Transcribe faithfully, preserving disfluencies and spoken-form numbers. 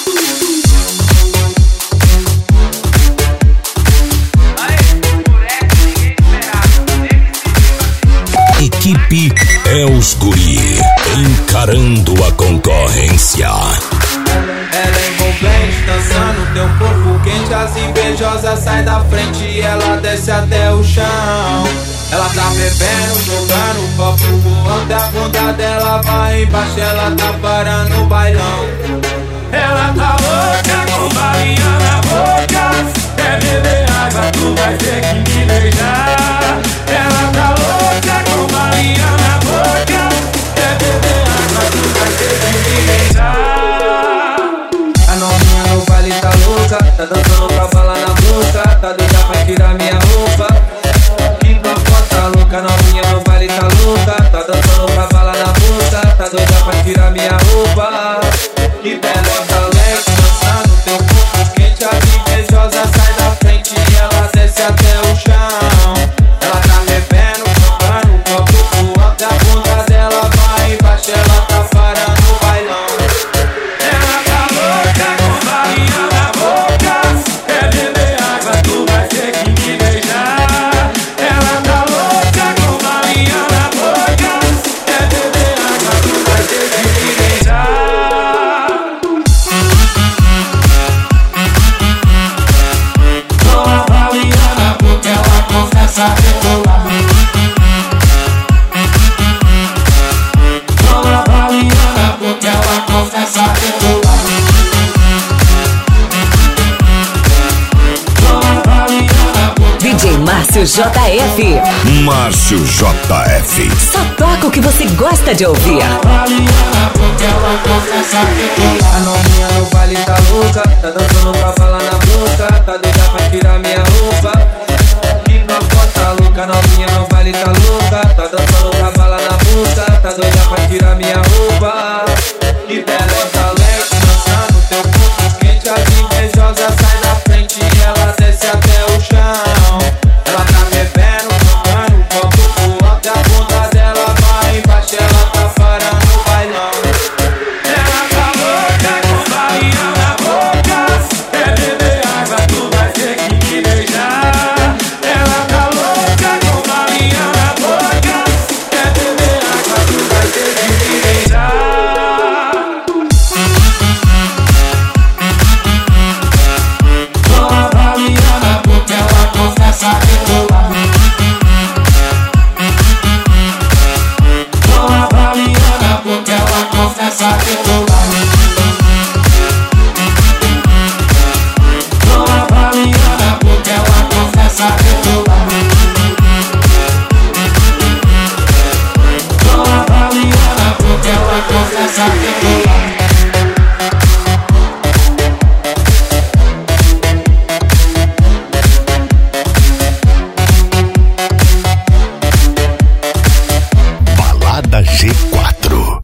Equipe é os guri, encarando a concorrência. Ela é envolvente, dançando teu corpo quente. As invejosas saem da frente e ela desce até o chão. Ela tá bebendo, jogando o copo voando. A bunda dela vai embaixo, ela tá parando o bailão. Ela tá louca, com balinha na boca. Quer beber água, tu vai ter que me beijar. Ela tá louca, com balinha na boca. Quer beber água, tu vai ter que me beijar. A novinha no baile tá louca, tá dançando com a bala na boca. Tá doida pra tirar minha roupa. Que louca, tá louca, novinha no baile tá louca. Tá dançando com a bala na boca. Tá doida pra tirar minha roupa. Que bela talento, dançando teu corpo quente. A invejosa sai da frente e ela desce até o chão. Ela tá bebendo, tocando o copo voando. A bunda dela vai embaixo, ela tá parando o bailão. Ela tá louca, com balinha na boca. Quer beber água, tu vai ter que me beijar. Ela tá louca, com balinha na boca. Quer beber água, tu vai ter que me beijar. D J Márcio J F. Márcio J F. Só toca o que você gosta de ouvir. A novinha no baile tá louca, tá dançando com a bala na boca. Tá doida pra tirar minha roupa. Que louca, tá louca, novinha no baile tá louca. Tá dançando com a bala na boca. Tá doida pra tirar minha roupa. Que bela talento, dançando teu corpo quente. As invejosas saem da frente e ela desce até o chão. Ela tá bebendo, tocando o copo voando. A bunda dela vai embaixo, ela tá parando o bailão. Ela tá louca, com balinha na boca. Quer beber água, tu vai ter que me beijar. Ela tá louca, com balinha na boca. Quer beber água, tu vai ter que me beijar. Com a balinha na boca, ela confessa rebolar. Com a balinha na boca, ela confessa rebolar. Com a balinha na boca, ela confessa rebolar. Com a balinha na boca, ela confessa rebolar.